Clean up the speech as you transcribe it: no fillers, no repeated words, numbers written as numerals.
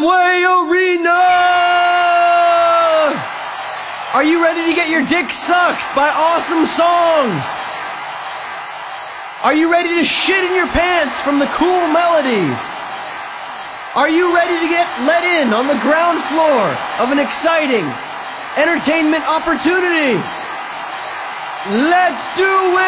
Amway Arena! Are you ready to get your dick sucked by awesome songs? Are you ready to shit in your pants from the cool melodies? Are you ready to get let in on the ground floor of an exciting entertainment opportunity? Let's do